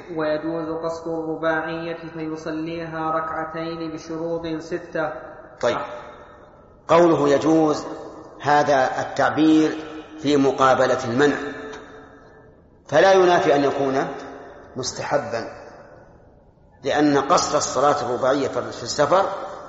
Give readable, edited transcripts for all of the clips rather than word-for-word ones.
ويجوز قصر الرباعية فيصليها ركعتين بشروط 6. طيب، قوله يجوز هذا التعبير في مقابلة المنع، فلا ينافي أن يكون مستحبا، لأن قصر الصلاة الرباعية في السفر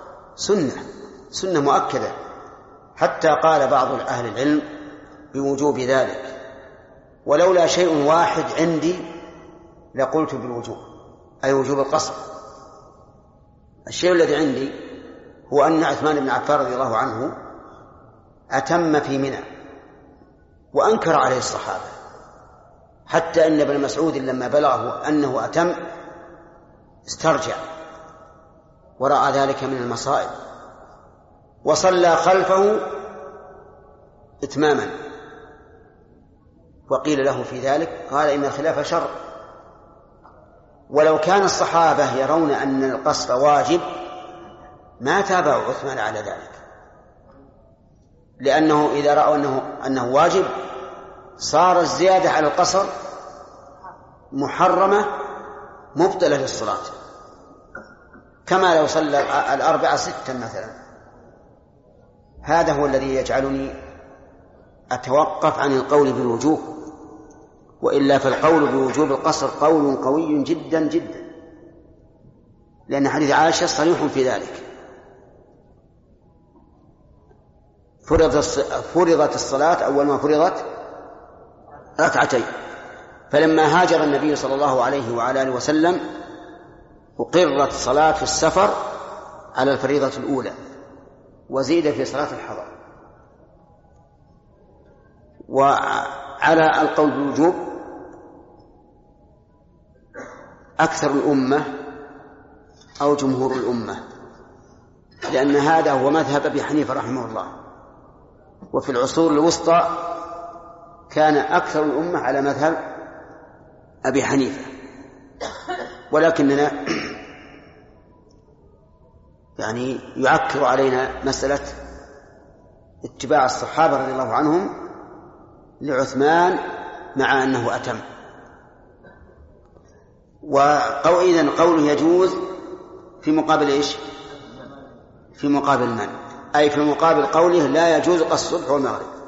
سنة مؤكدة، حتى قال بعض أهل العلم بوجوب ذلك، ولولا شيء واحد عندي لقلت بالوجوب، أي وجوب القصر. الشيء الذي عندي هو أن عثمان بن عفان رضي الله عنه أتم في منى وأنكر عليه الصحابة، حتى أن ابن مسعود لما بلغه أنه أتم استرجع ورأى ذلك من المصائب وصلى خلفه إتماما، وقيل له في ذلك قال إن الخلاف شر. ولو كان الصحابة يرون أن القصر واجب ما تابعوا عثمان على ذلك، لأنه إذا رأوا أنه واجب صار الزيادة على القصر محرمة مبطلة للصلاة، كما لو صلى 4 6 مثلا. هذا هو الذي يجعلني أتوقف عن القول بالوجوب، وإلا فالقول بوجوب القصر قول قوي جدا جدا، لأن حديث عائشة صريح في ذلك. فرضت الصلاة أول ما فرضت ركعتين، فلما هاجر النبي صلى الله عليه وعلى آله وسلم أقرت صلاة في السفر على الفريضة الأولى وزيد في صلاة الحضر. وعلى القول بالوجوب أكثر الأمة أو جمهور الأمة، لأن هذا هو مذهب أبي حنيفة رحمه الله. وفي العصور الوسطى كان أكثر الأمة على مذهب أبي حنيفة، ولكننا يعني يعكر علينا مسألة اتباع الصحابة رضي الله عنهم لعثمان مع أنه أتم. وإذن قوله يجوز في مقابل إيش؟ في مقابل من؟ أي في مقابل قوله لا يجوز قصر الصبح والمغرب.